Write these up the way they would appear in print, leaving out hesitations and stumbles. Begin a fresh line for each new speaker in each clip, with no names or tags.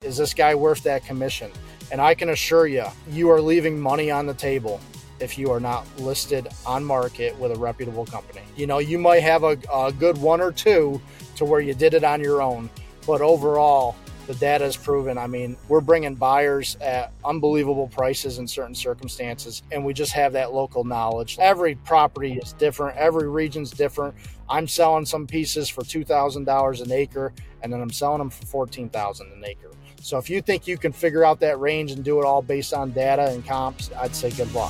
Is this guy worth that commission? And I can assure you, you are leaving money on the table if you are not listed on market with a reputable company. You know, you might have a good one or two to where you did it on your own, but overall, the data is proven. I mean, we're bringing buyers at unbelievable prices in certain circumstances, and we just have that local knowledge. Every property is different. Every region's different. I'm selling some pieces for $2,000 an acre, and then I'm selling them for $14,000 an acre. So if you think you can figure out that range and do it all based on data and comps, I'd say good luck.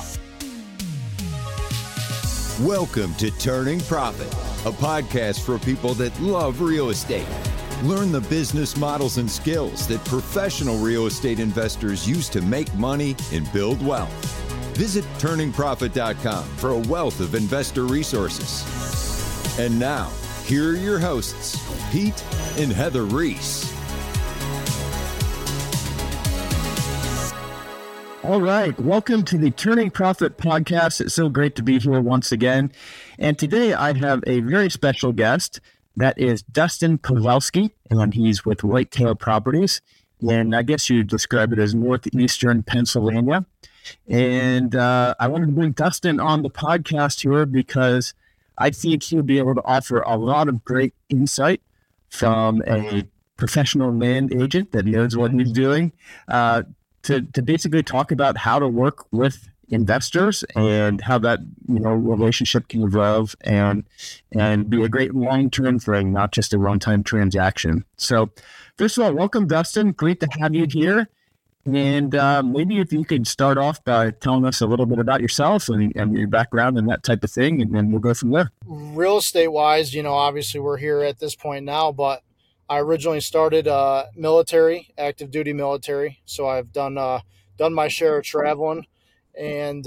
Welcome to Turning Profit, a podcast for people that love real estate. Learn the business models and skills that professional real estate investors use to make money and build wealth. Visit turningprofit.com for a wealth of investor resources. And now, here are your hosts, Pete and Heather Reese.
All right. Welcome to the Turning Profit podcast. It's so great to be here once again. And today I have a very special guest. That is Dustin Pawlowski, and he's with Whitetail Properties. And I guess you describe it as northeastern Pennsylvania. And I wanted to bring Dustin on the podcast here because I think he'll be able to offer a lot of great insight from a professional land agent that knows what he's doing, to basically talk about how to work with investors and how that relationship can evolve and be a great long-term thing, not just a one-time transaction. So first of all, welcome, Dustin. Great to have you here. And maybe if you could start off by telling us a little bit about yourself and your background and that type of thing, and then we'll go from there.
Real estate-wise, obviously we're here at this point now, but I originally started military, active duty military. So I've done my share of traveling. And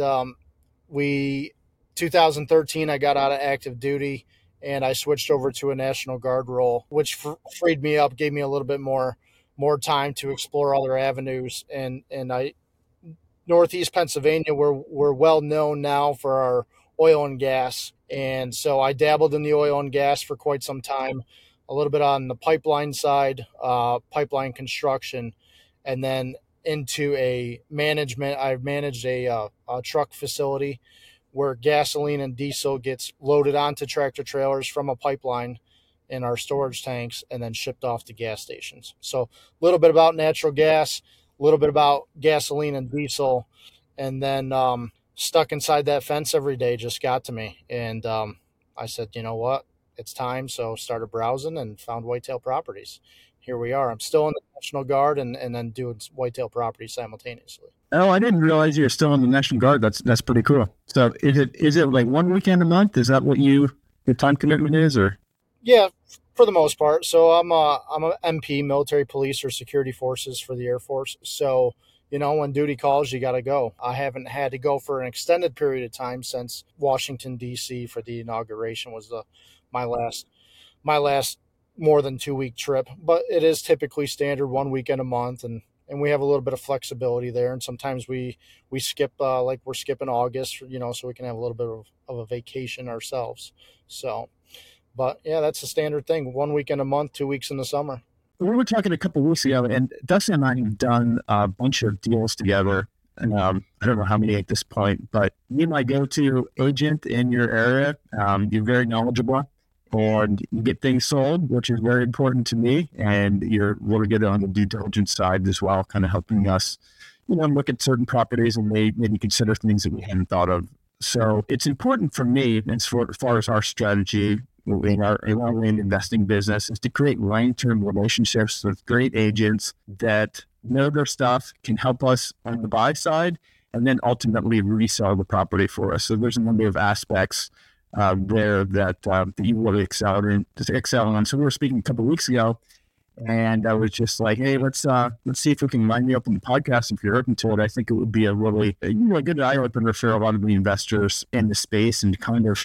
2013, I got out of active duty and I switched over to a National Guard role, which freed me up, gave me a little bit more time to explore other avenues. And Northeast Pennsylvania, we're well known now for our oil and gas. And so I dabbled in the oil and gas for quite some time, a little bit on the pipeline side, pipeline construction, and then into a management. I've managed a truck facility where gasoline and diesel gets loaded onto tractor trailers from a pipeline in our storage tanks and then shipped off to gas stations. So a little bit about natural gas, a little bit about gasoline and diesel, and then stuck inside that fence every day just got to me. And I said, you know what? It's time. So started browsing and found Whitetail Properties. Here we are. I'm still in the National Guard and then doing Whitetail Properties simultaneously.
Oh, I didn't realize you were still in the National Guard. That's pretty cool. So is it like one weekend a month? Is that what your time commitment is, or?
Yeah, for the most part. So I'm a MP, military police or security forces for the Air Force. So, when duty calls, you got to go. I haven't had to go for an extended period of time since Washington, D.C. for the inauguration was my last more than 2-week trip, but it is typically standard 1 weekend a month. And we have a little bit of flexibility there. And sometimes we skip, like we're skipping August, so we can have a little bit of a vacation ourselves. So, but yeah, that's a standard thing. 1 weekend a month, 2 weeks in the summer.
We were talking a couple of weeks ago, and Dustin and I have done a bunch of deals together. And I don't know how many at this point, but you're my go-to agent in your area. You're very knowledgeable, and you get things sold, which is very important to me. And you're really good on the due diligence side as well, kind of helping us, look at certain properties and maybe consider things that we hadn't thought of. So it's important for me, as far as our strategy in our land investing business, is to create long-term relationships with great agents that know their stuff, can help us on the buy side, and then ultimately resell the property for us. So there's a number of aspects there that you really excel on. So we were speaking a couple of weeks ago, and I was just like, hey, let's see if we can line you up on the podcast if you're open to it. I think it would be a really a good eye opener for a lot of the investors in the space, and kind of,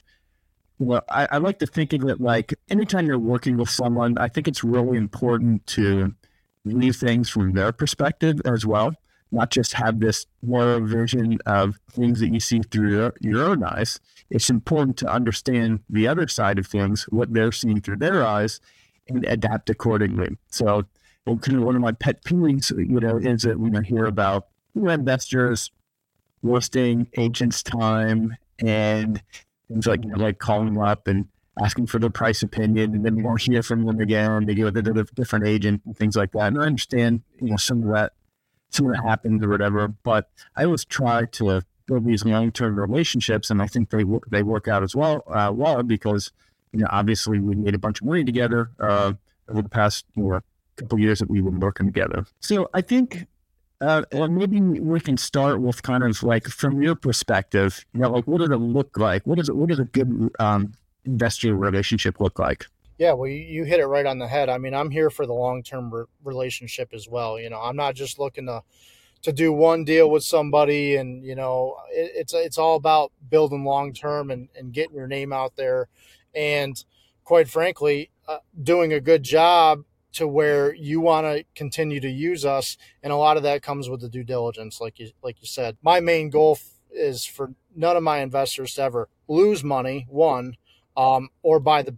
I like to think of it like anytime you're working with someone, I think it's really important to leave things from their perspective as well, not just have this moral vision of things that you see through your own eyes. It's important to understand the other side of things, what they're seeing through their eyes, and adapt accordingly. So well, kind of one of my pet peeves, is that when I hear about investors wasting agents' time and things like calling them up and asking for their price opinion, and then we won't hear from them again. They go with a different agent and things like that. And I understand, some of that happens or whatever, but I always try to build these long-term relationships, and I think they work out as well, because, obviously we made a bunch of money together over the past couple of years that we've been working together. So I think maybe we can start with kind of like, from your perspective, like, what does it look like? What does a good investor relationship look like?
Yeah, well, you hit it right on the head. I mean, I'm here for the long-term relationship as well. I'm not just looking to do one deal with somebody, and it's all about building long-term and getting your name out there, and quite frankly, doing a good job to where you want to continue to use us. And a lot of that comes with the due diligence, like you said. My main goal is for none of my investors to ever lose money, one, or buy the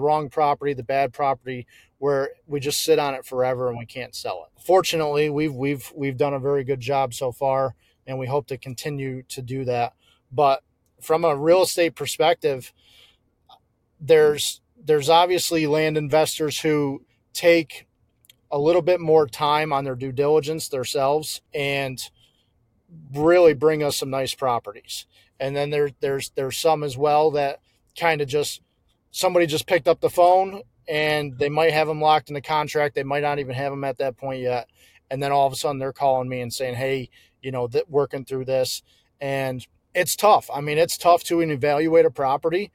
bad property where we just sit on it forever and we can't sell it. Fortunately, we've done a very good job so far, and we hope to continue to do that. But from a real estate perspective, there's obviously land investors who take a little bit more time on their due diligence themselves and really bring us some nice properties. And then there's some as well that kind of somebody just picked up the phone, and they might have them locked in a contract. They might not even have them at that point yet. And then all of a sudden they're calling me and saying, hey, working through this. And it's tough. I mean, it's tough to evaluate a property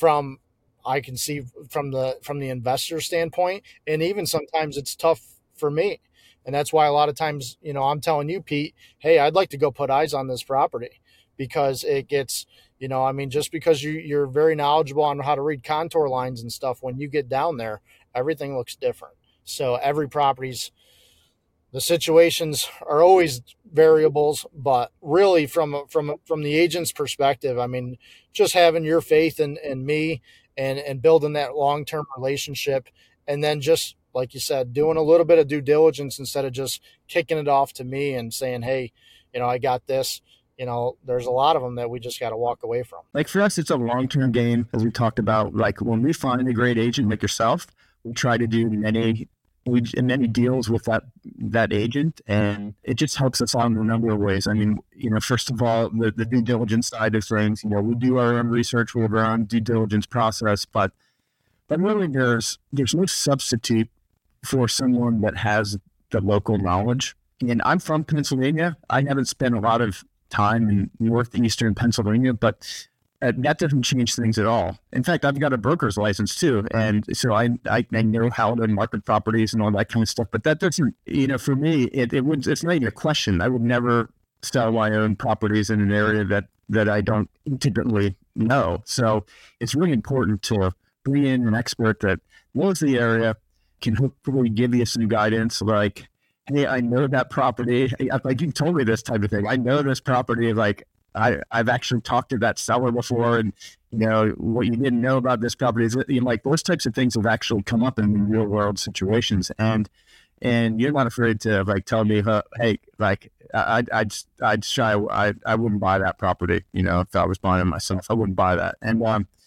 I can see from the investor standpoint. And even sometimes it's tough for me. And that's why a lot of times, I'm telling you, Pete, hey, I'd like to go put eyes on this property, because it gets, just because you're very knowledgeable on how to read contour lines and stuff, when you get down there, everything looks different. So every property's, the situations are always variables, but really from the agent's perspective, I mean, just having your faith in me and building that long-term relationship, and then just, like you said, doing a little bit of due diligence instead of just kicking it off to me and saying, hey, I got this. There's a lot of them that we just got to walk away from.
Like, for us, it's a long-term game, as we talked about. Like, when we find a great agent like yourself, we try to do many deals with that agent, and it just helps us out in a number of ways. I mean, first of all, the due diligence side of things, we do our own research, we have our own due diligence process, but really there's no substitute for someone that has the local knowledge. And I'm from Pennsylvania. I haven't spent a lot of time in northeastern Pennsylvania, but that doesn't change things at all. In fact, I've got a broker's license too, and so I know how to market properties and all that kind of stuff. But that doesn't, for me, it's not even a question. I would never sell my own properties in an area that I don't intimately know. So it's really important to bring in an expert that knows the area, can hopefully give you some guidance, like, hey, I know that property. Like, you told me this type of thing. I know this property. Like, I've actually talked to that seller before, and what you didn't know about this property is, like, those types of things have actually come up in real world situations, and you're not afraid to, like, tell me, hey, like, I'd wouldn't buy that property. If I was buying it myself, I wouldn't buy that. And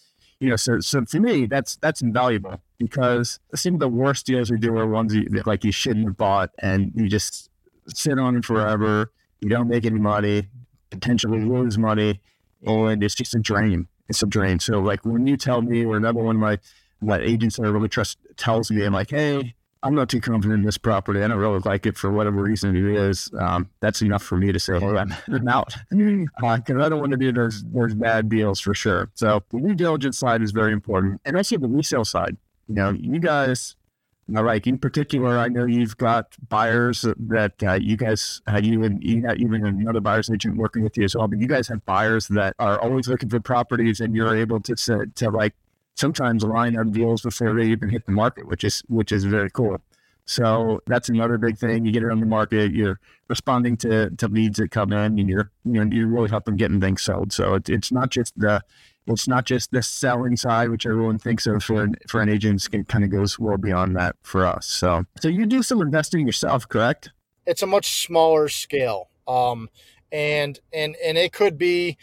so for me, that's invaluable, because some of the worst deals we do are ones you shouldn't have bought, and you just sit on it forever. You don't make any money, potentially lose money, and it's just a drain. It's a drain. So, like, when you tell me, or another one of my agents that I really trust tells me, I'm like, hey, I'm not too confident in this property. I don't really like it for whatever reason it is. That's enough for me to say, hey, I'm out. Because I don't want to do those bad deals for sure. So the due diligence side is very important. And also the resale side. You guys, like, in particular, I know you've got buyers that you guys, you got even another buyer's agent working with you as well, but you guys have buyers that are always looking for properties, and you're able to like, sometimes line up deals before they even hit the market, which is very cool. So that's another big thing. You get it on the market, you're responding to leads that come in, and you're really helping getting things sold. So it's not just the selling side, which everyone thinks of for an agent. It kind of goes well beyond that for us. So you do some investing yourself, correct?
It's a much smaller scale. And it could be,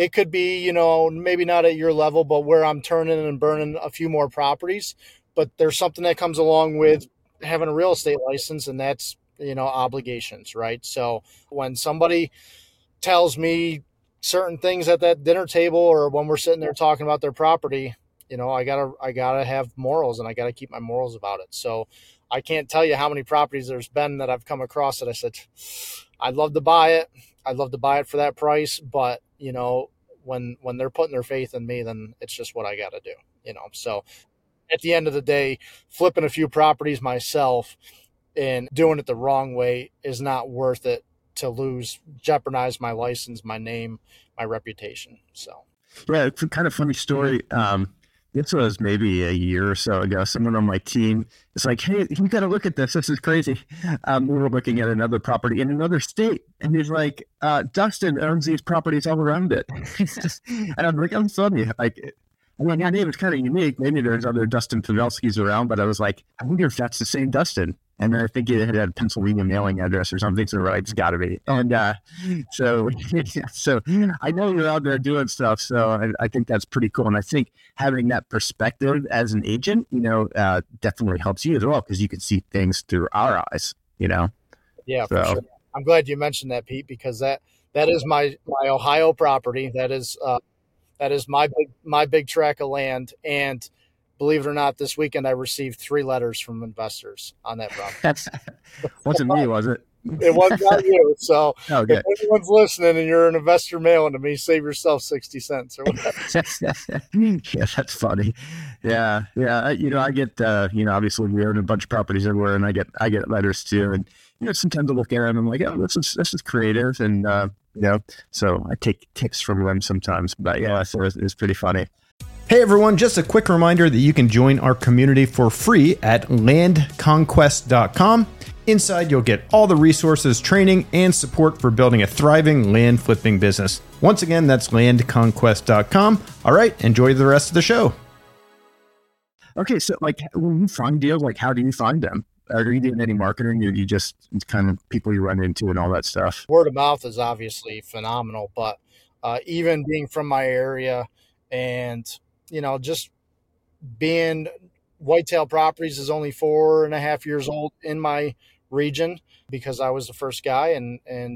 maybe not at your level, but where I'm turning and burning a few more properties. But there's something that comes along with having a real estate license, and that's, obligations, right? So when somebody tells me certain things at that dinner table, or when we're sitting there talking about their property, I gotta have morals, and I gotta keep my morals about it. So I can't tell you how many properties there's been that I've come across that I said, I'd love to buy it. I'd love to buy it for that price. But, when they're putting their faith in me, then it's just what I got to do, So at the end of the day, flipping a few properties myself and doing it the wrong way is not worth it to jeopardize my license, my name, my reputation. So.
Yeah, it's a kind of funny story. This was maybe a year or so ago. Someone on my team is like, "Hey, you got to look at this. This is crazy." We were looking at another property in another state, and he's like, "Dustin owns these properties all around it." And I'm like, "I'm sorry." Like, I mean, that name is kind of unique. Maybe there's other Dustin Pavelskis around, but I was like, I wonder if that's the same Dustin. And I think it had a Pennsylvania mailing address or something. So right, it's got to be. And so I know you're out there doing stuff. So I think that's pretty cool. And I think having that perspective as an agent, definitely helps you as well, because you can see things through our eyes.
Yeah, for sure. I'm glad you mentioned that, Pete, because that is my Ohio property. That is my big tract of land. And believe it or not, this weekend I received 3 letters from investors on that property.
Wasn't me, was it?
It was not you. So
okay.
If anyone's listening and you're an investor mailing to me, save yourself 60 cents or whatever.
Yeah, that's funny. Yeah. I get, obviously we own a bunch of properties everywhere, and I get letters too. And, sometimes I look at them and I'm like, oh, this is creative. And, so I take tips from them sometimes. But yeah, so it's pretty funny.
Hey everyone, just a quick reminder that you can join our community for free at landconquest.com. Inside, you'll get all the resources, training, and support for building a thriving land flipping business. Once again, that's landconquest.com. All right, enjoy the rest of the show.
Okay, so when you find deals, how do you find them? Are you doing any marketing, or you just kind of people you run into and all that stuff?
Word of mouth is obviously phenomenal, but even being from my area and, just being Whitetail Properties is only 4.5 years old in my region, because I was the first guy, and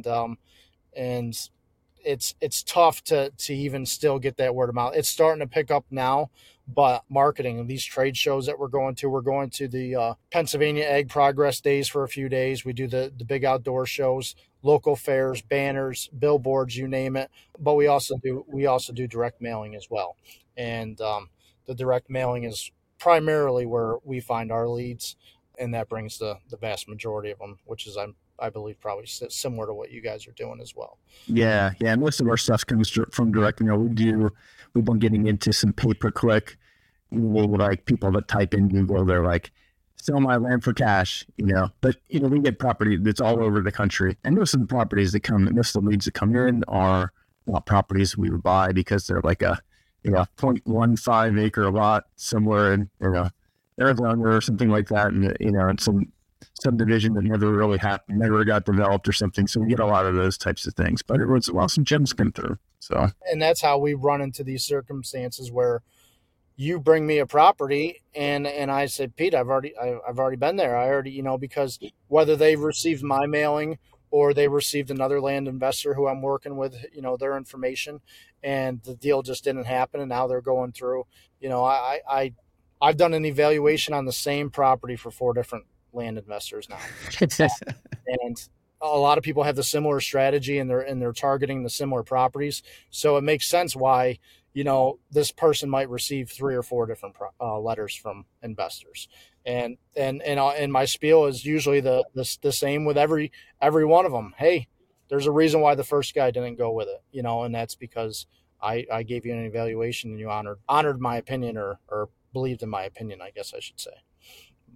it's tough to even still get that word of mouth. It's starting to pick up now, but marketing and these trade shows that we're going to the Pennsylvania Ag Progress Days for a few days. We do the big outdoor shows, local fairs, banners, billboards, you name it. But we also do direct mailing as well. And the direct mailing is primarily where we find our leads, and that brings the vast majority of them, which is I believe probably similar to what you guys are doing as well.
Yeah. Most of our stuff comes from direct mail. We've been getting into some pay-per-click. Like people that type in Google, they're like, sell my land for cash, But we get property that's all over the country, and most of the leads that come in are properties we would buy because they're like a 0.15 acre lot somewhere in Arizona or something like that, and in some subdivision that never really happened, never got developed or something. So we get a lot of those types of things, but it was some gems come through. So,
and that's how we run into these circumstances where you bring me a property and I said, Pete, I've already been there. I already, because whether they received my mailing or they received another land investor who I'm working with, their information, and the deal just didn't happen. And now they're going through, I've done an evaluation on the same property for 4 different land investors now. And a lot of people have the similar strategy, and they're targeting the similar properties. So it makes sense why, this person might receive 3 or 4 different letters from investors. And my spiel is usually the same with every one of them. Hey, there's a reason why the first guy didn't go with it, and that's because I gave you an evaluation and you honored my opinion, or believed in my opinion, I guess I should say. But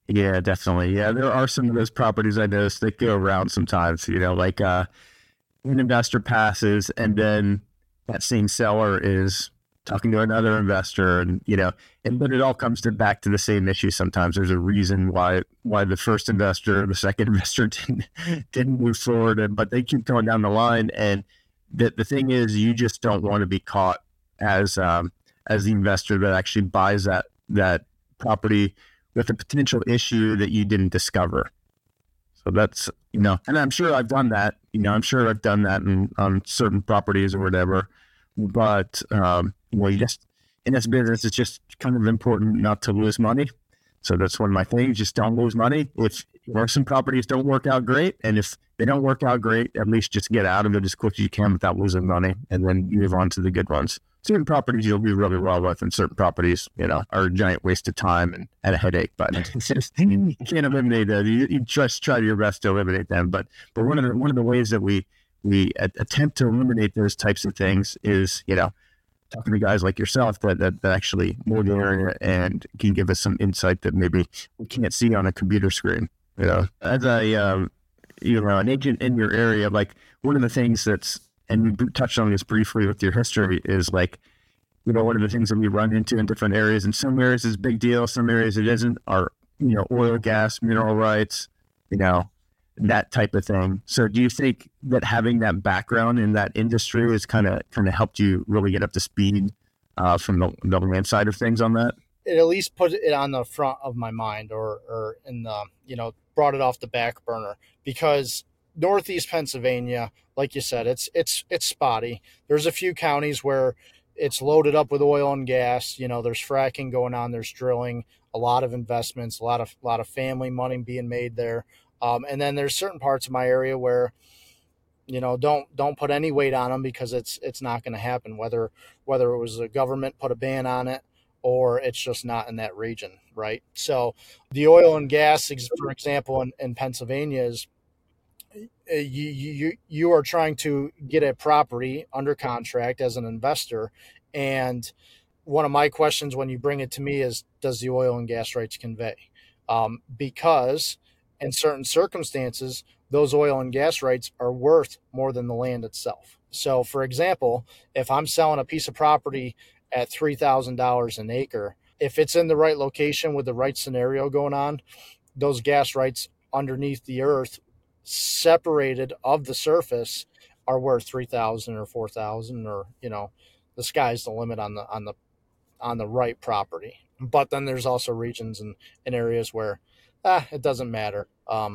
Yeah, definitely. Yeah, there are some of those properties I noticed that go around sometimes, like an investor passes and then that same seller is talking to another investor but it all comes back to the same issue. Sometimes there's a reason why the first investor, the second investor didn't move forward, but they keep going down the line. And the thing is, you just don't want to be caught as the investor that actually buys that property with a potential issue that you didn't discover. So that's, and I'm sure I've done that, on certain properties or whatever, but, you just, in this business, it's just kind of important not to lose money. So that's one of my things, just don't lose money. If some properties don't work out great, and if they don't work out great, at least just get out of it as quick as you can without losing money, and then move on to the good ones. Certain properties you'll be really well with, and certain properties, are a giant waste of time and a headache. But it's just, you can't eliminate them. You just try your best to eliminate them. But one of the ways that we attempt to eliminate those types of things is, talking to guys like yourself that actually know the area and can give us some insight that maybe we can't see on a computer screen. As an agent in your area, like one of the things and we touched on this briefly with your history, is like, one of the things that we run into in different areas. In some areas is a big deal, some areas it isn't, are, oil, gas, mineral rights, that type of thing. So do you think that having that background in that industry has kind of helped you really get up to speed from the land side of things on that?
It at least put it on the front of my mind, or in the, brought it off the back burner, because Northeast Pennsylvania, like you said, it's spotty. There's a few counties where it's loaded up with oil and gas. There's fracking going on, there's drilling, a lot of investments, a lot of family money being made there. And then there's certain parts of my area where, don't put any weight on them, because it's not going to happen, whether it was the government put a ban on it or it's just not in that region, right? So the oil and gas, for example, in Pennsylvania is, you are trying to get a property under contract as an investor, and one of my questions when you bring it to me is, does the oil and gas rights convey? Because in certain circumstances, those oil and gas rights are worth more than the land itself. So, for example, if I'm selling a piece of property at $3,000 an acre, if it's in the right location with the right scenario going on, those gas rights underneath the earth, separated of the surface, are worth $3,000 or $4,000, or the sky's the limit on the right property. But then there's also regions and areas where it doesn't matter.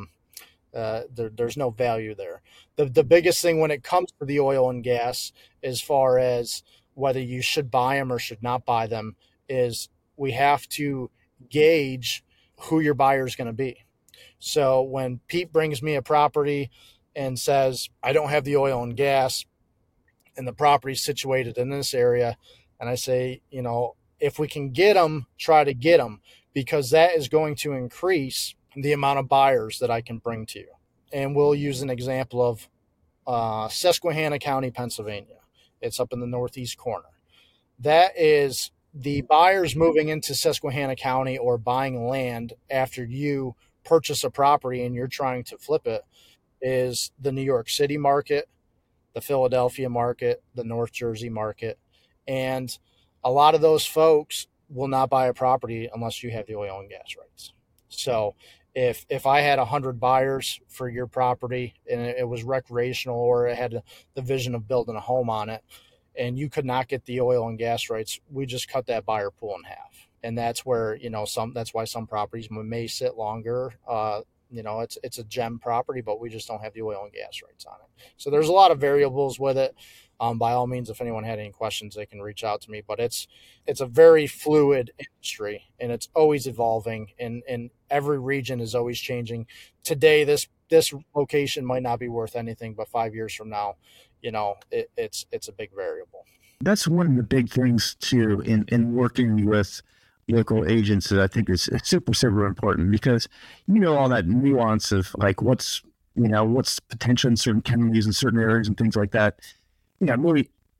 There's no value there. The biggest thing when it comes to the oil and gas, as far as whether you should buy them or should not buy them, is we have to gauge who your buyer is going to be. So when Pete brings me a property and says, I don't have the oil and gas and the property's situated in this area, and I say, if we can get them, try to get them, because that is going to increase the amount of buyers that I can bring to you. And we'll use an example of Susquehanna County, Pennsylvania. It's up in the northeast corner. That is the buyers moving into Susquehanna County or buying land after you purchase a property and you're trying to flip it, is the New York City market, the Philadelphia market, the North Jersey market. And a lot of those folks will not buy a property unless you have the oil and gas rights. So if I had 100 buyers for your property and it was recreational, or it had the vision of building a home on it, and you could not get the oil and gas rights, we just cut that buyer pool in half. And that's where, that's why some properties may sit longer. It's a gem property, but we just don't have the oil and gas rights on it. So there's a lot of variables with it. By all means, if anyone had any questions, they can reach out to me. But it's a very fluid industry, and it's always evolving, and every region is always changing. Today, this location might not be worth anything, but 5 years from now, it's a big variable.
That's one of the big things too in working with local agents that I think is super, super important, because all that nuance of like what's potential in certain counties and certain areas and things like that. Maybe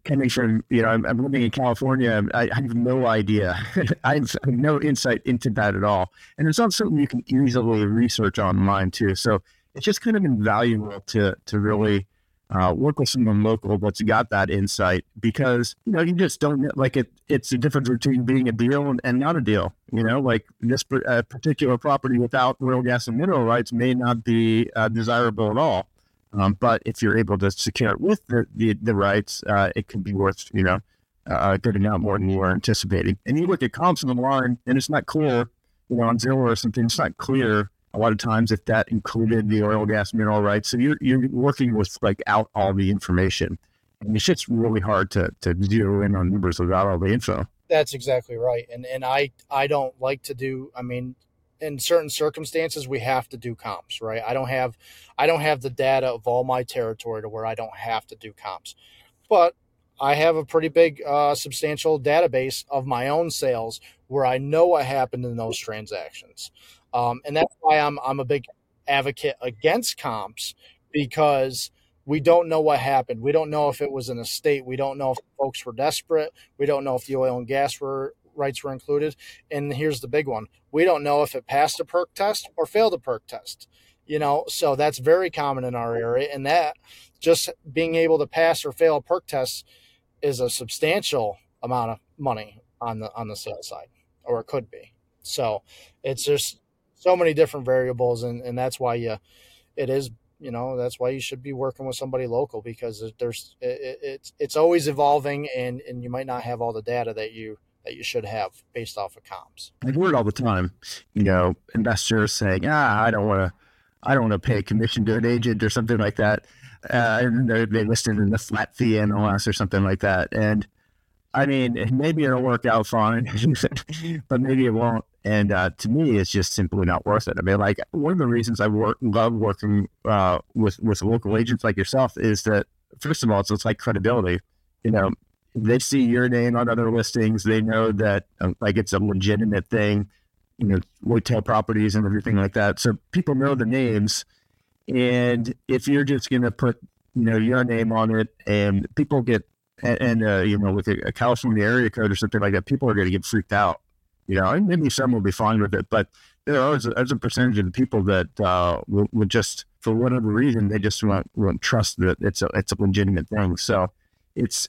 coming from, I'm living in California. I have no idea. I have no insight into that at all. And it's not something you can easily research online too. So it's just kind of invaluable to really work with someone local that's got that insight, because, you just don't like it. It's the difference between being a deal and not a deal. Like this particular property without oil, gas, and mineral rights may not be desirable at all. But if you're able to secure it with the rights, it can be worth, a good amount more than you were anticipating. And you look at comps on the line, and it's not clear, on Zillow or something, it's not clear a lot of times if that included the oil, gas, mineral rights. So you're working with out all the information. And it's just really hard to zero in on numbers without all the info.
That's exactly right. And I don't like to do, in certain circumstances, we have to do comps, right? I don't have the data of all my territory to where I don't have to do comps, but I have a pretty big, substantial database of my own sales where I know what happened in those transactions. And that's why I'm a big advocate against comps, because we don't know what happened. We don't know if it was an estate. We don't know if folks were desperate. We don't know if the oil and gas rights were included. And here's the big one. We don't know if it passed a perk test or failed a perk test, so that's very common in our area. And that just being able to pass or fail a perk test is a substantial amount of money on the sales side, or it could be. So it's just so many different variables. And that's why that's why you should be working with somebody local, because it's always evolving, and you might not have all the data that you should have based off of comps.
I hear it all the time, investors saying, I don't want to pay a commission to an agent or something like that. And they listed in the flat fee NLS or something like that. And maybe it'll work out fine, but maybe it won't. And to me, it's just simply not worth it. One of the reasons I love working with local agents like yourself is that, first of all, it's like credibility. They see your name on other listings. They know that it's a legitimate thing, retail properties and everything like that. So people know the names. And if you're just going to put, your name on it, and people get, and with a California area code or something like that, people are going to get freaked out. Maybe some will be fine with it, but there's a percentage of the people that will just, for whatever reason, they just won't trust that it's a legitimate thing. So it's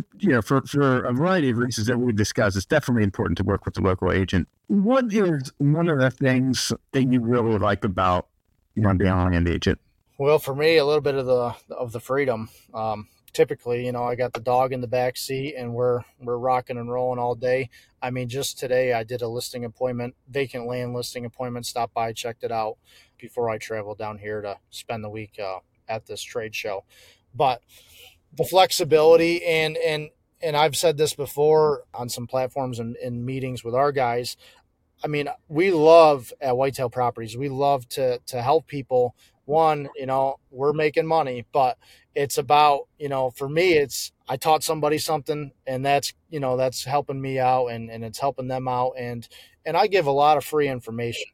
for a variety of reasons that we've discussed, it's definitely important to work with the local agent. What is one of the things that you really like about being a land agent?
Well, for me, a little bit of the freedom. Typically, I got the dog in the back seat, and we're rocking and rolling all day. Just today I did a listing appointment, vacant land listing appointment, stopped by, checked it out before I traveled down here to spend the week at this trade show. But the flexibility, and I've said this before on some platforms and in meetings with our guys, we love at Whitetail Properties, we love to help people. One, we're making money, but it's about, for me, I taught somebody something, and that's helping me out, and it's helping them out. And I give a lot of free information.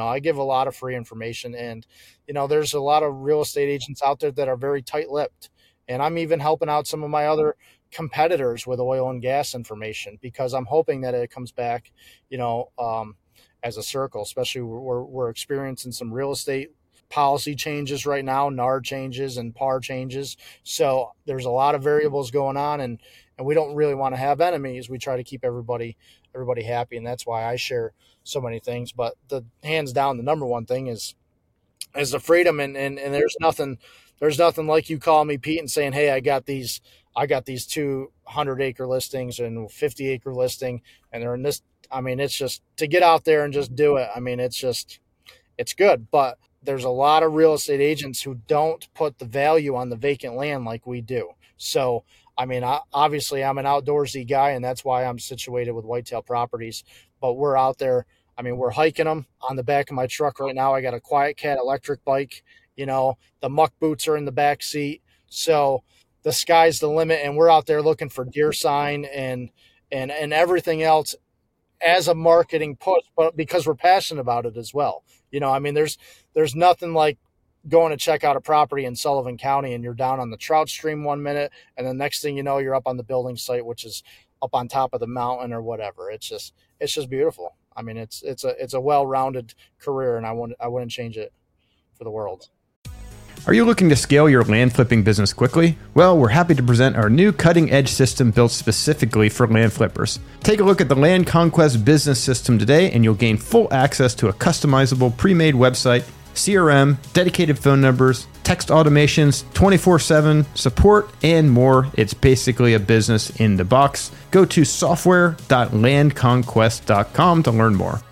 And, there's a lot of real estate agents out there that are very tight-lipped, and I'm even helping out some of my other competitors with oil and gas information, because I'm hoping that it comes back, as a circle. Especially we're experiencing some real estate policy changes right now, NAR changes and PAR changes. So there's a lot of variables going on, and we don't really want to have enemies. We try to keep everybody happy, and that's why I share so many things. But the hands down, the number one thing is the freedom, and there's nothing like you call me, Pete, and saying, hey, I got these 200-acre listings and 50-acre listing, and they're in this. It's just to get out there and just do it. It's good, but there's a lot of real estate agents who don't put the value on the vacant land like we do. So, obviously I'm an outdoorsy guy, and that's why I'm situated with Whitetail Properties, but we're out there. We're hiking them on the back of my truck right now. I got a QuietKat electric bike, the muck boots are in the back seat. So the sky's the limit, and we're out there looking for deer sign and everything else as a marketing push, but because we're passionate about it as well. There's nothing like going to check out a property in Sullivan County and you're down on the trout stream 1 minute, and the next thing you know, you're up on the building site, which is up on top of the mountain or whatever. It's just beautiful. I mean, it's a well-rounded career, and I wouldn't change it for the world.
Are you looking to scale your land flipping business quickly? Well, we're happy to present our new cutting-edge system built specifically for land flippers. Take a look at the Land Conquest Business System today, and you'll gain full access to a customizable pre-made website, CRM, dedicated phone numbers, text automations, 24/7 support, and more. It's basically a business in the box. Go to software.landconquest.com to learn more.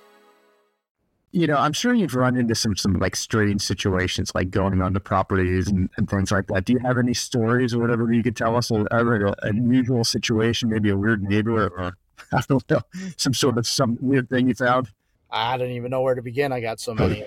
I'm sure you've run into some like strange situations, like going onto properties and things like that. Do you have any stories or whatever you could tell us, or an unusual situation, maybe a weird neighbor, or I don't know, some weird thing you found?
I don't even know where to begin. I got so many.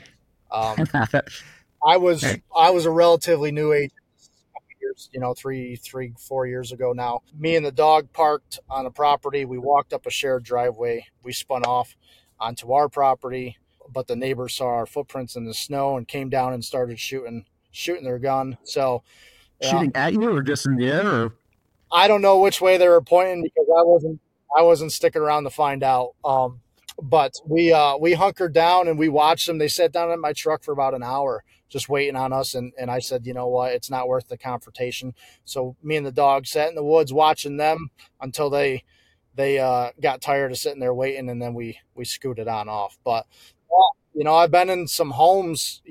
I was a relatively new agent years, 4 years ago now. Me and the dog parked on a property. We walked up a shared driveway. We spun off onto our property, but the neighbors saw our footprints in the snow and came down and started shooting their gun. So
shooting at you or just in the air? Or?
I don't know which way they were pointing because I wasn't sticking around to find out. But we hunkered down and we watched them. They sat down in my truck for about an hour just waiting on us. And I said, you know what, it's not worth the confrontation. So me and the dog sat in the woods watching them until they got tired of sitting there waiting, and then we scooted on off. But I've been in some homes,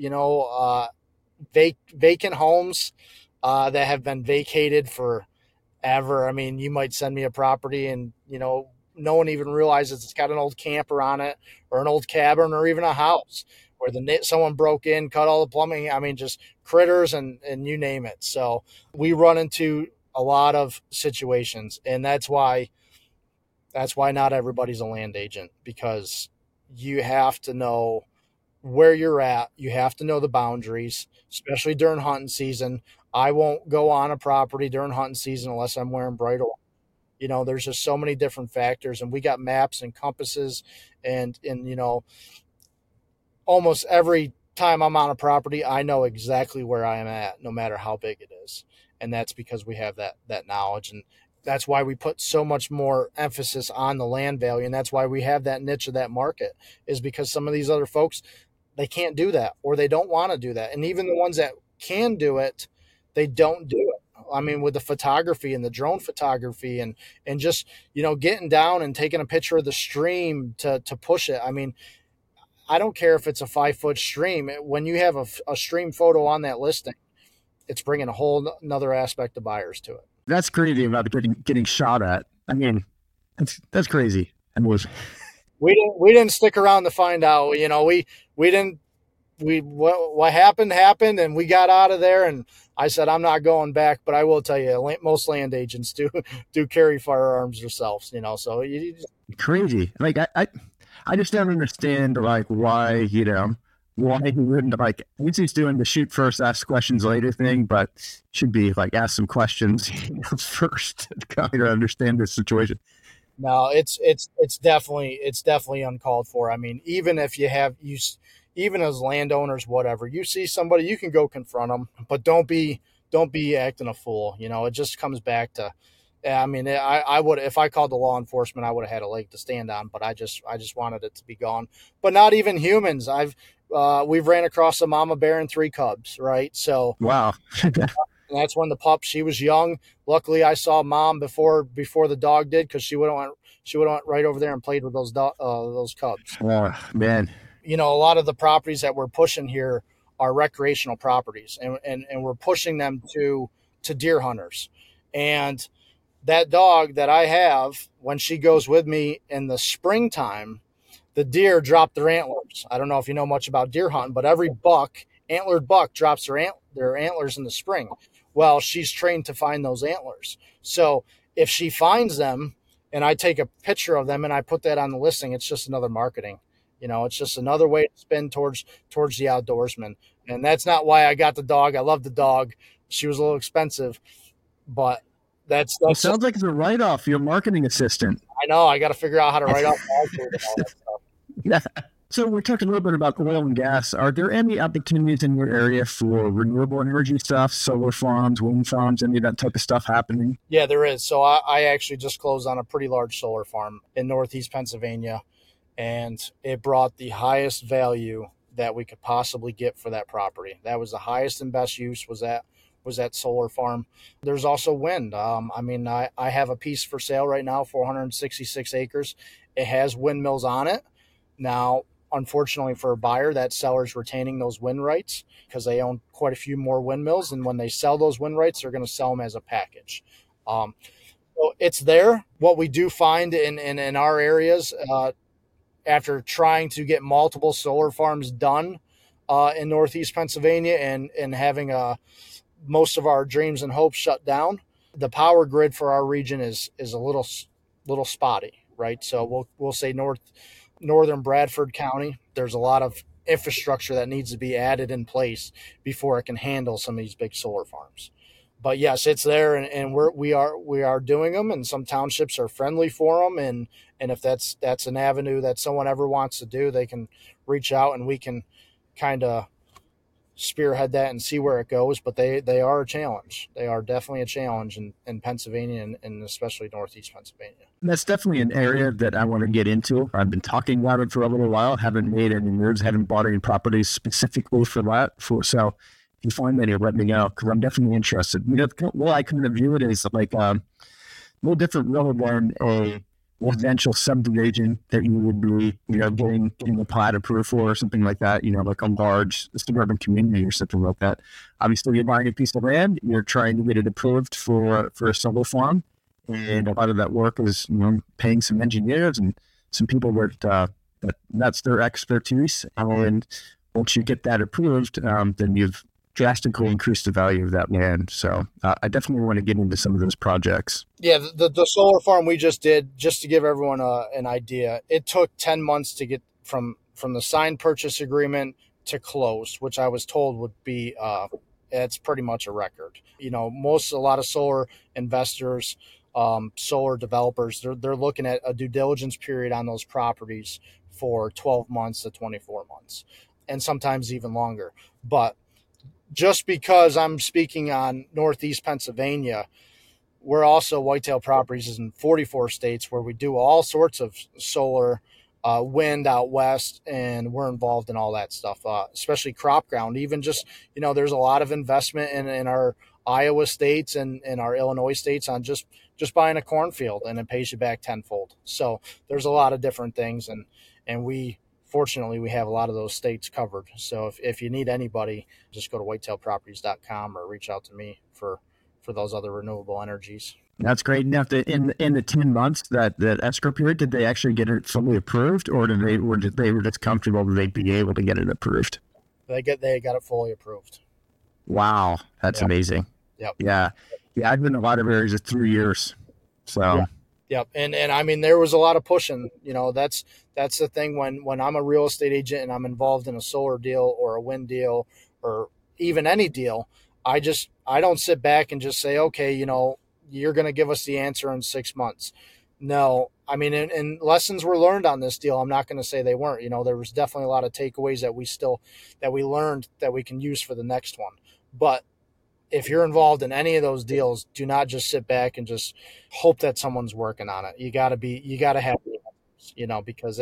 vacant homes that have been vacated forever. I mean, you might send me a property and, no one even realizes it's got an old camper on it or an old cabin or even a house where someone broke in, cut all the plumbing. I mean, just critters and you name it. So we run into a lot of situations, and that's why not everybody's a land agent, because you have to know where you're at. You have to know the boundaries, especially during hunting season. I won't go on a property during hunting season unless I'm wearing bright orange. There's just so many different factors, and we got maps and compasses and almost every time I'm on a property, I know exactly where I am at, no matter how big it is. And that's because we have that knowledge. And that's why we put so much more emphasis on the land value. And that's why we have that niche of that market, is because some of these other folks, they can't do that, or they don't want to do that. And even the ones that can do it, they don't do it. I mean, with the photography and the drone photography and just, getting down and taking a picture of the stream to push it. I mean, I don't care if it's a 5-foot stream. When you have a stream photo on that listing, it's bringing a whole another aspect of buyers to it.
That's crazy about getting shot at. I mean, that's crazy. And
we didn't stick around to find out. What happened, and we got out of there. And I said, I'm not going back, but I will tell you, most land agents do carry firearms themselves. So
crazy. Like I just don't understand why he wouldn't he's doing the shoot first, ask questions later thing, but should be ask some questions first to kind of understand the situation.
No, it's definitely uncalled for. I mean, even if even as landowners, whatever, you see somebody, you can go confront them, but don't be acting a fool. It just comes back to, I mean, I would, if I called the law enforcement, I would have had a leg to stand on, but I just wanted it to be gone. But not even humans. We've ran across a mama bear and 3 cubs, right? So
wow.
And that's when the pup, she was young. Luckily, I saw mom before the dog did, because she would have went right over there and played with those cubs.
Oh man.
A lot of the properties that we're pushing here are recreational properties, and we're pushing them to deer hunters. And that dog that I have, when she goes with me in the springtime, the deer drop their antlers. I don't know if you know much about deer hunting, but every antlered buck drops their antlers in the spring. Well, she's trained to find those antlers. So if she finds them and I take a picture of them and I put that on the listing, it's just another marketing. It's just another way to spin towards the outdoorsman. And that's not why I got the dog. I love the dog. She was a little expensive, but that
sounds like it's a write-off. You're a marketing assistant.
I know. I got to figure out how to write off.
Yeah. So we're talking a little bit about oil and gas. Are there any opportunities in your area for renewable energy stuff, solar farms, wind farms, any of that type of stuff happening?
Yeah, there is. So I actually just closed on a pretty large solar farm in Northeast Pennsylvania, and it brought the highest value that we could possibly get for that property. That was the highest and best use was that solar farm. There's also wind. I have a piece for sale right now, 466 acres. It has windmills on it. Now, unfortunately for a buyer, that seller's retaining those wind rights because they own quite a few more windmills. And when they sell those wind rights, they're going to sell them as a package. So it's there. What we do find in our areas, after trying to get multiple solar farms done in Northeast Pennsylvania and having most of our dreams and hopes shut down, the power grid for our region is a little spotty, right? So we'll say northern Bradford County, there's a lot of infrastructure that needs to be added in place before it can handle some of these big solar farms. But yes, it's there, and we are doing them, and some townships are friendly for them, and if that's an avenue that someone ever wants to do, they can reach out and we can kind of spearhead that and see where it goes. But they are a challenge. They are definitely a challenge in Pennsylvania and especially Northeast Pennsylvania.
That's definitely an area that I want to get into. I've been talking about it for a little while. Haven't made any moves. Haven't bought any properties specifically for that. So if you find any, let me know because I'm definitely interested. Well, I kind of view it as like a little different rather than a residential subdivision that you would be, getting a plat approved for or something like that, like a large suburban community or something like that. Obviously, you're buying a piece of land, you're trying to get it approved for a solar farm. And a lot of that work is, paying some engineers and some people that's their expertise. And once you get that approved, then you've drastically increased the value of that land. So I definitely want to get into some of those projects.
Yeah, the solar farm we just did, just to give everyone an idea, it took 10 months to get from the signed purchase agreement to closed, which I was told would be it's pretty much a record. A lot of solar investors, solar developers, they're looking at a due diligence period on those properties for 12 months to 24 months, and sometimes even longer. But just because I'm speaking on Northeast Pennsylvania, we're also Whitetail Properties is in 44 states where we do all sorts of solar, wind out west, and we're involved in all that stuff, especially crop ground. Even just, there's a lot of investment in our Iowa states and our Illinois states on just buying a cornfield, and it pays you back tenfold. So there's a lot of different things, and fortunately, we have a lot of those states covered. So if you need anybody, just go to whitetailproperties.com or reach out to me for those other renewable energies.
That's great. Now, in the 10 months that escrow period, did they actually get it fully approved, or they were just comfortable that they'd be able to get it approved?
They got it fully approved.
Wow, that's amazing.
Yep.
Yeah. I've been in a lot of areas of 3 years. So.
Yeah. Yep. And I mean, there was a lot of pushing, that's the thing when I'm a real estate agent and I'm involved in a solar deal or a wind deal or even any deal, I don't sit back and just say, okay, you're going to give us the answer in 6 months. No, I mean, and lessons were learned on this deal. I'm not going to say they weren't, there was definitely a lot of takeaways that we learned that we can use for the next one. But if you're involved in any of those deals, do not just sit back and just hope that someone's working on it. You got to have, because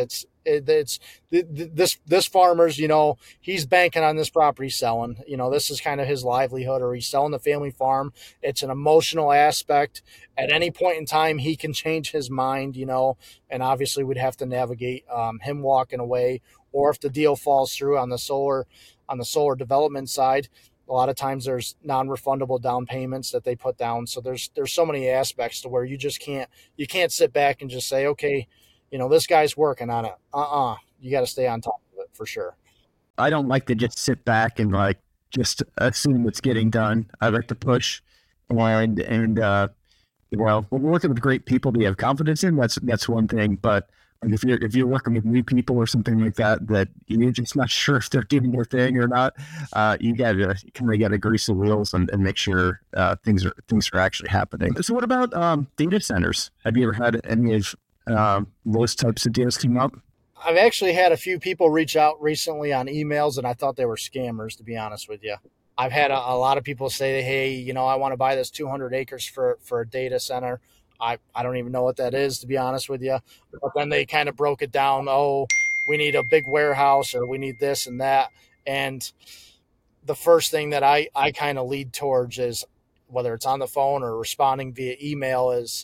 this farmer's, he's banking on this property selling, this is kind of his livelihood, or he's selling the family farm. It's an emotional aspect. At any point in time, he can change his mind, and obviously we'd have to navigate him walking away, or if the deal falls through on the solar development side. A lot of times there's non-refundable down payments that they put down. So there's so many aspects to where you can't sit back and just say, okay, this guy's working on it. You got to stay on top of it for sure.
I don't like to just sit back and just assume it's getting done. I like to push and we're working with great people that you have confidence in. That's one thing, but if you're working with new people or something like that you're just not sure if they're doing their thing or not, you gotta grease the wheels and make sure things are actually happening. So what about data centers? Have you ever had any of those types of deals come up?
I've actually had a few people reach out recently on emails, and I thought they were scammers, to be honest with you. I've had a lot of people say, hey, I want to buy this 200 acres for a data center. I don't even know what that is, to be honest with you. But then they kind of broke it down. Oh, we need a big warehouse, or we need this and that. And the first thing that I kind of lead towards is, whether it's on the phone or responding via email, is,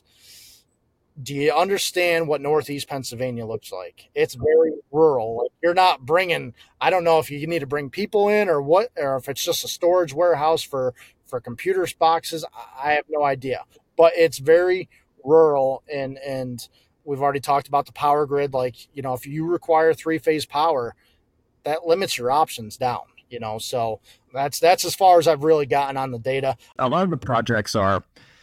do you understand what Northeast Pennsylvania looks like? It's very rural. Like, you're not bringing, I don't know if you need to bring people in or what, or if it's just a storage warehouse for computers boxes. I have no idea, but it's very rural. And we've already talked about the power grid. Like, if you require 3-phase power, that limits your options down, so that's as far as I've really gotten on the data.
A lot of the projects are,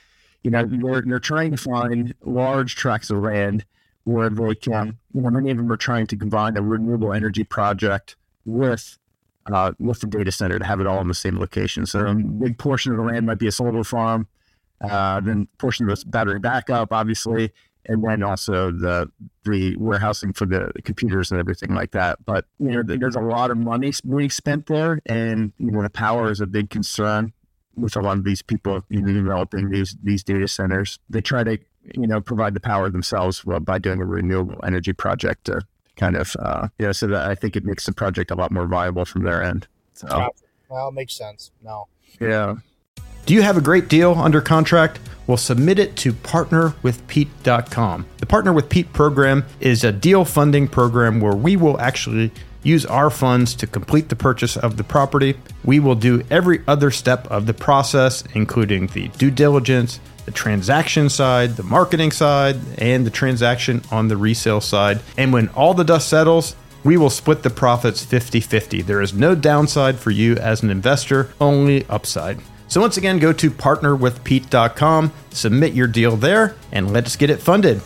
they're trying to find large tracts of land where they can, many of them are trying to combine a renewable energy project with the data center to have it all in the same location. So a big portion of the land might be a solar farm, then a portion of it's battery backup, obviously, and then also the warehousing for the computers and everything like that. But, there's a lot of money being spent there, and, the power is a big concern with a lot of these people developing these data centers. They try to, provide the power themselves by doing a renewable energy project to kind of, so that I think it makes the project a lot more viable from their end. So,
well, it makes sense. No.
Yeah.
Do you have a great deal under contract? Well, submit it to partnerwithpete.com. The Partner with Pete program is a deal funding program where we will actually use our funds to complete the purchase of the property. We will do every other step of the process, including the due diligence, the transaction side, the marketing side, and the transaction on the resale side. And when all the dust settles, we will split the profits 50-50. There is no downside for you as an investor, only upside. So once again, go to partnerwithpete.com, submit your deal there, and let's get it funded.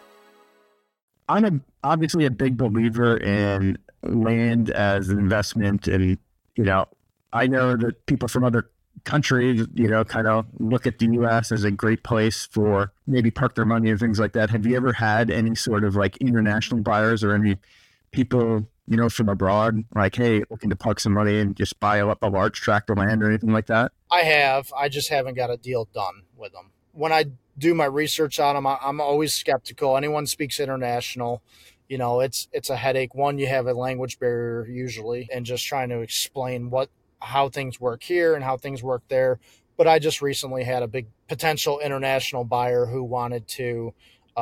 I'm obviously a big believer in land as an investment. And, I know that people from other countries, kind of look at the U.S. as a great place for maybe park their money and things like that. Have you ever had any sort of like international buyers or any people, from abroad, like, hey, looking to park some money and just buy up a large tract of land or anything like that?
I have. I just haven't got a deal done with them. When I do my research on them, I'm always skeptical. Anyone speaks international, it's a headache. One, you have a language barrier usually, and just trying to explain how things work here and how things work there. But I just recently had a big potential international buyer who wanted to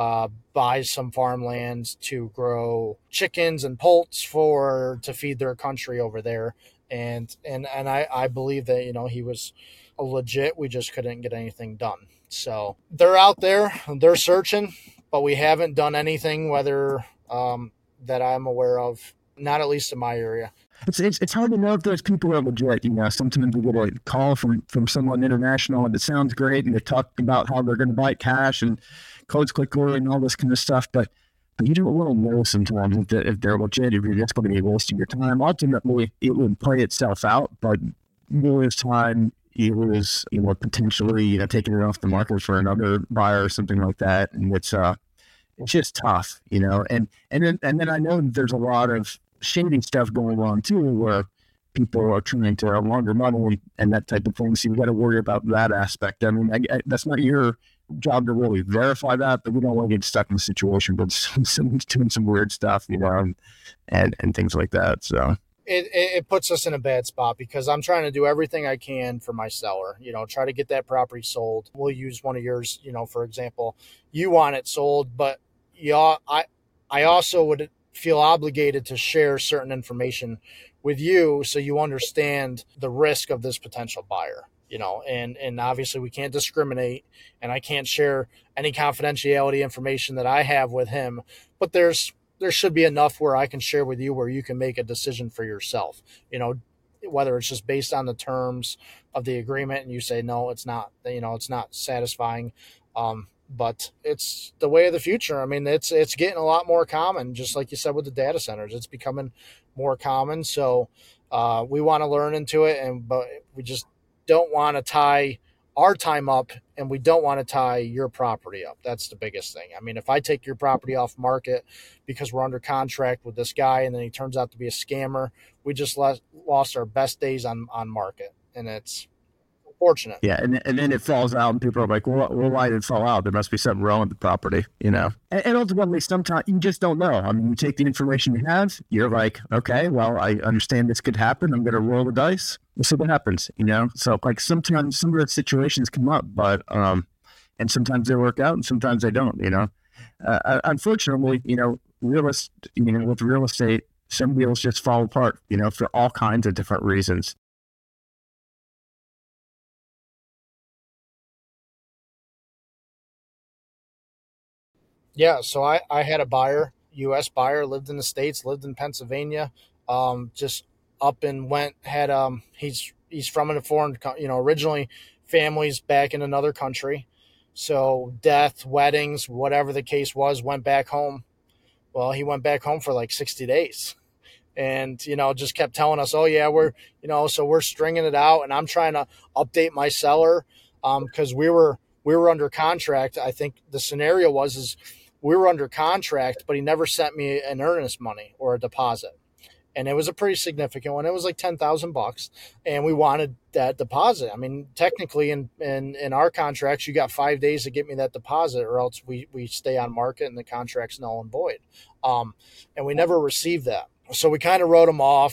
buy some farmlands to grow chickens and poults to feed their country over there. And I believe that, he was a legit, we just couldn't get anything done. So they're out there, they're searching, but we haven't done anything, whether that I'm aware of, not at least in my area.
It's hard to know if those people are legit. Sometimes we get a call from someone international and it sounds great, and they talk about how they're going to buy cash and codes quickly and all this kind of stuff, but you don't want to know sometimes if they're legit, if you're just going to be wasting your time. Ultimately, it would play itself out, but this time it was, potentially, taking it off the market for another buyer or something like that, and it's just tough, And then I know there's a lot of shady stuff going on too, where people are trying to launder money and that type of thing. So you got to worry about that aspect. I mean, that's not your job to really verify that, but we don't want to get stuck in a situation where someone's doing some weird stuff, and things like that. So
it puts us in a bad spot, because I'm trying to do everything I can for my seller, try to get that property sold. We'll use one of yours, for example. You want it sold, but I also would feel obligated to share certain information with you so you understand the risk of this potential buyer, and obviously we can't discriminate, and I can't share any confidentiality information that I have with him, but there should be enough where I can share with you where you can make a decision for yourself, whether it's just based on the terms of the agreement and you say, no, it's not, it's not satisfying. But it's the way of the future. I mean, it's getting a lot more common, just like you said with the data centers. It's becoming more common. So we want to learn into it, but we just don't want to tie our time up, and we don't want to tie your property up. That's the biggest thing. I mean, if I take your property off market because we're under contract with this guy and then he turns out to be a scammer, we just lost our best days on market, and it's unfortunate.
Yeah, and then it falls out, and people are like, well, why did it fall out? There must be something wrong with the property, you know? And ultimately, sometimes you just don't know. I mean, you take the information you have, you're like, okay, well, I understand this could happen. I'm going to roll the dice. We'll see what happens, you know? So, like, sometimes some of the situations come up, but, and sometimes they work out, and sometimes they don't, you know? Unfortunately, you know, with real estate, some deals just fall apart, you know, for all kinds of different reasons.
Yeah, so I had a buyer, U.S. buyer, lived in the States, lived in Pennsylvania, just up and went, had, he's from a foreign, originally families back in another country. So death, weddings, whatever the case was, went back home. Well, he went back home for like 60 days and, just kept telling us, oh yeah, so we're stringing it out, and I'm trying to update my seller. Cause we were under contract. I think the scenario is we were under contract, but he never sent me an earnest money or a deposit. And it was a pretty significant one. It was like $10,000, and we wanted that deposit. I mean, technically in our contracts, you got 5 days to get me that deposit, or else we stay on market and the contract's null and void. And we never received that. So we kind of wrote him off.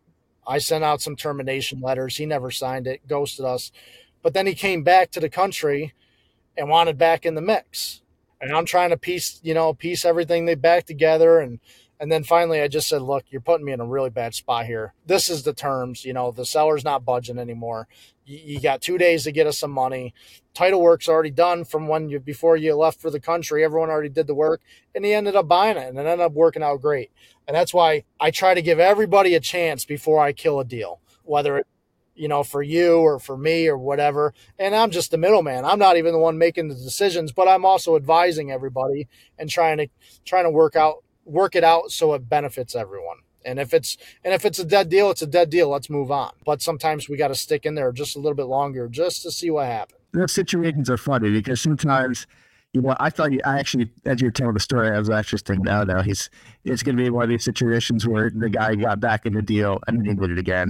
I sent out some termination letters. He never signed it, ghosted us. But then he came back to the country and wanted back in the mix. And I'm trying to piece everything they back together. And then finally I just said, look, you're putting me in a really bad spot here. This is the terms, the seller's not budging anymore. You got 2 days to get us some money. Title work's already done from before you left for the country. Everyone already did the work, and he ended up buying it, and it ended up working out great. And that's why I try to give everybody a chance before I kill a deal, whether it, for you or for me or whatever. And I'm just the middleman. I'm not even the one making the decisions, but I'm also advising everybody and trying to work it out so it benefits everyone. And if it's a dead deal, it's a dead deal. Let's move on. But sometimes we got to stick in there just a little bit longer just to see what happens.
Those situations are funny because sometimes, I actually, as you're telling the story, I was actually thinking, it's going to be one of these situations where the guy got back in the deal and then he did it again,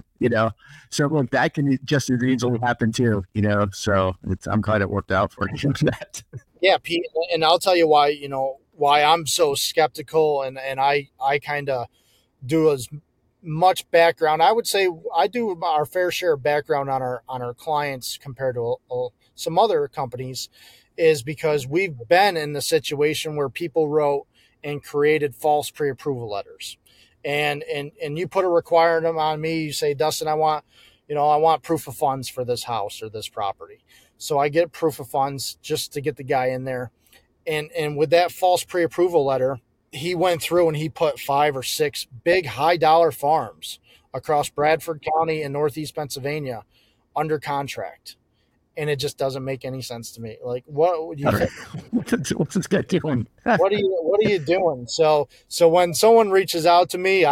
So look, that can just as easily happen too, So I'm glad it worked out for you. That.
Yeah, Pete, and I'll tell you why, why I'm so skeptical, and I kind of do as much background. I would say I do our fair share of background on our clients compared to some other companies, is because we've been in the situation where people wrote and created false pre-approval letters, and you put a requirement on me. You say, Dustin, I want proof of funds for this house or this property. So I get proof of funds just to get the guy in there. And with that false pre-approval letter, he went through and he put 5 or 6 big high dollar farms across Bradford County and Northeast Pennsylvania under contract. And it just doesn't make any sense to me. Like, what would you think?
What's this guy doing?
What are you doing? So when someone reaches out to me,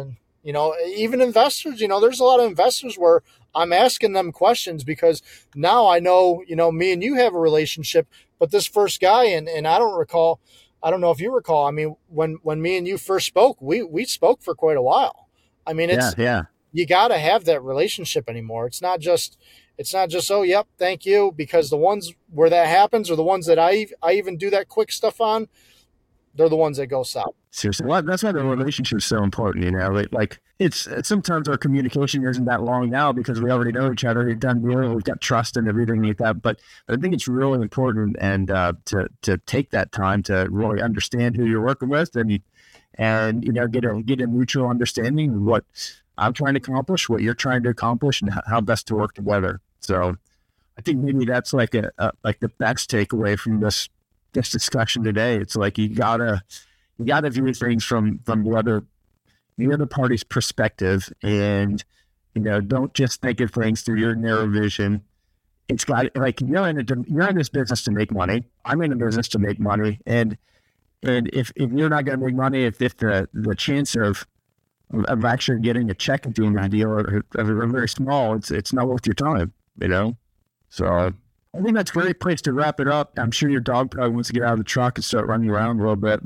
even investors, there's a lot of investors where I'm asking them questions because now I know, me and you have a relationship, but this first guy, and I don't know if you recall, I mean, when me and you first spoke, we spoke for quite a while. I mean, you got to have that relationship anymore. It's not just, oh, yep, thank you, because the ones where that happens are the ones that I even do that quick stuff on. They're the ones that go south.
Seriously, well, that's why the relationship is so important. Like it's sometimes our communication isn't that long now because we already know each other. We've done deals, we've got trust and everything like that. But I think it's really important and to take that time to really understand who you're working with and get a mutual understanding of what I'm trying to accomplish, what you're trying to accomplish, and how best to work together. So I think maybe that's like the best takeaway from this discussion today. It's like you gotta view things from the other party's perspective, and don't just think of things through your narrow vision. It's got, like, you're in this business to make money. I'm in the business to make money, and if you're not going to make money, if the chance of actually getting a check and doing that deal are very small, it's not worth your time. So I think that's a great place to wrap it up. I'm sure your dog probably wants to get out of the truck and start running around a little bit.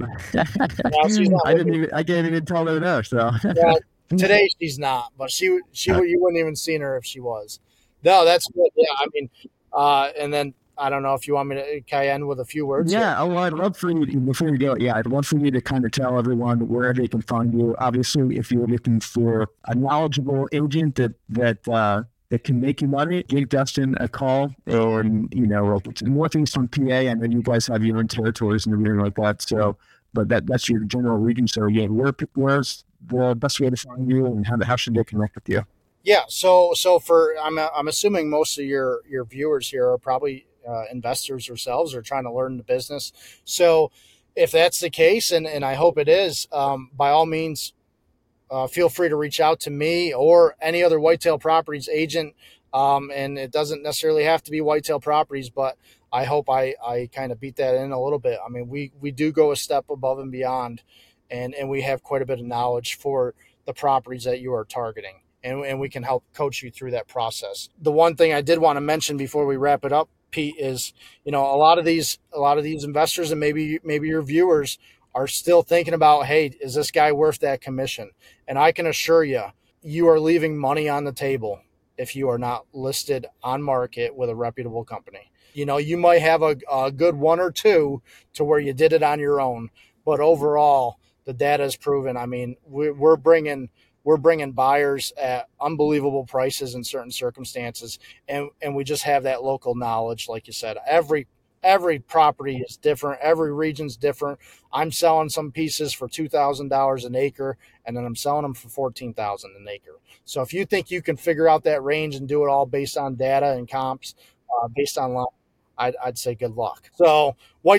I can't even tell her that. So
well, today she's not, but she you wouldn't even seen her if she was. No, that's good. Yeah, I mean, and then I don't know if you want me to can I end with a few words.
Yeah, oh, I'd love for you before we go. Yeah, I'd love for you to kind of tell everyone where they can find you. Obviously, if you're looking for a knowledgeable agent that can make you money, give Dustin a call. Or it's northeastern PA. I know you guys have your own territories and everything like that. So, but that's your general region. So, yeah, where's the best way to find you, and how should they connect with you?
Yeah, so for I'm assuming most of your viewers here are probably investors themselves or trying to learn the business. So if that's the case, and I hope it is, by all means, feel free to reach out to me or any other Whitetail Properties agent. And it doesn't necessarily have to be Whitetail Properties, but I hope I kind of beat that in a little bit. I mean, we do go a step above and beyond, and we have quite a bit of knowledge for the properties that you are targeting. And we can help coach you through that process. The one thing I did want to mention before we wrap it up, Pete, is a lot of these investors and maybe your viewers are still thinking about, hey, is this guy worth that commission? And I can assure you, you are leaving money on the table if you are not listed on market with a reputable company. You might have a good one or two to where you did it on your own, but overall, the data is proven. I mean, we're bringing buyers at unbelievable prices in certain circumstances. And we just have that local knowledge. Like you said, every property is different. Every region's different. I'm selling some pieces for $2,000 an acre, and then I'm selling them for $14,000 an acre. So if you think you can figure out that range and do it all based on data and comps, based on line, I'd say good luck. So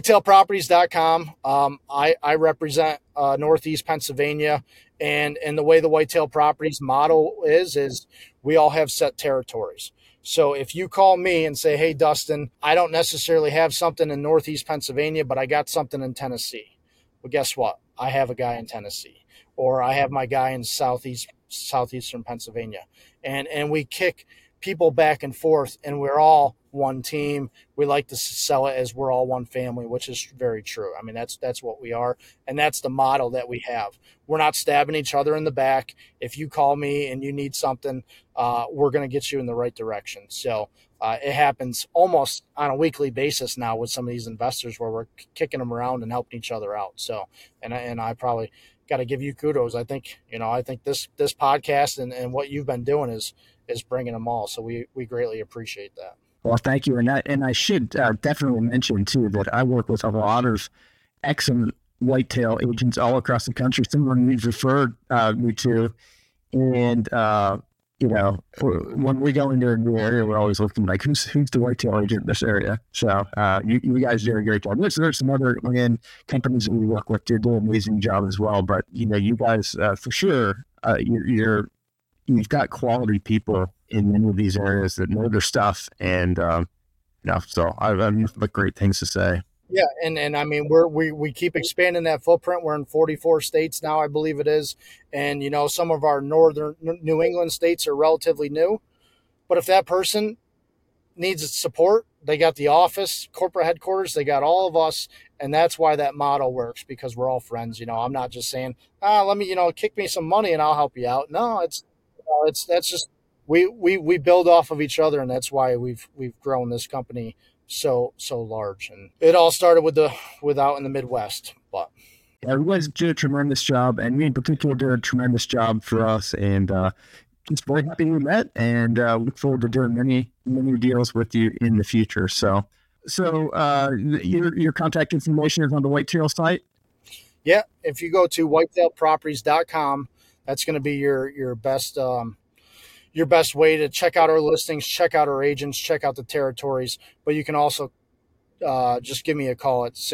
whitetailproperties.com. I represent Northeast Pennsylvania, and the way the Whitetail Properties model is we all have set territories. So if you call me and say, hey, Dustin, I don't necessarily have something in Northeast Pennsylvania, but I got something in Tennessee. Well, guess what? I have a guy in Tennessee, or I have my guy in southeastern Pennsylvania. And we kick people back and forth, and we're all one team. We like to sell it as we're all one family, which is very true. I mean, that's what we are, and that's the model that we have. We're not stabbing each other in the back. If you call me and you need something, we're going to get you in the right direction. So it happens almost on a weekly basis now with some of these investors where we're kicking them around and helping each other out. So, and I probably got to give you kudos. I think this podcast and what you've been doing is bringing them all. So we greatly appreciate that.
Well, thank you. And I should definitely mention, too, that I work with a lot of excellent whitetail agents all across the country. Someone you've referred me to. And, when we go into a new area, we're always looking like, who's the whitetail agent in this area? So you guys do a great job. There's some other companies that we work with that do an amazing job as well. But, you guys, for sure, you've got quality people in many of these areas that know their stuff, and so I have nothing but great things to say.
Yeah, and I mean we keep expanding that footprint. We're in 44 states now, I believe it is, and some of our northern New England states are relatively new, but if that person needs support, they got the office, corporate headquarters, they got all of us, and that's why that model works, because we're all friends. I'm not just saying, let me kick me some money and I'll help you out. No, that's just we build off of each other, and that's why we've grown this company so large. And it all started with out in the Midwest. But
you guys did a tremendous job, and me in particular did a tremendous job for us, and just very happy we met, and look forward to doing many deals with you in the future. So your contact information is on the Whitetail site.
Yeah, if you go to whitetailproperties.com, that's going to be your best way to check out our listings, check out our agents, check out the territories. But you can also just give me a call at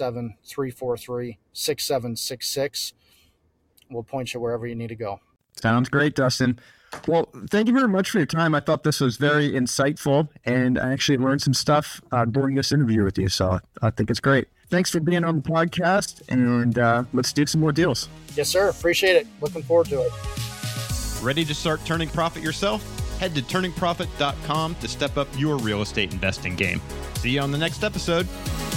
607-343-6766. We'll point you wherever you need to go.
Sounds great, Dustin. Well, thank you very much for your time. I thought this was very insightful, and I actually learned some stuff during this interview with you. So I think it's great. Thanks for being on the podcast, and let's do some more deals.
Yes, sir. Appreciate it. Looking forward to it.
Ready to start turning profit yourself?
head to turningprofit.com to step up your real estate investing game. See you on the next episode.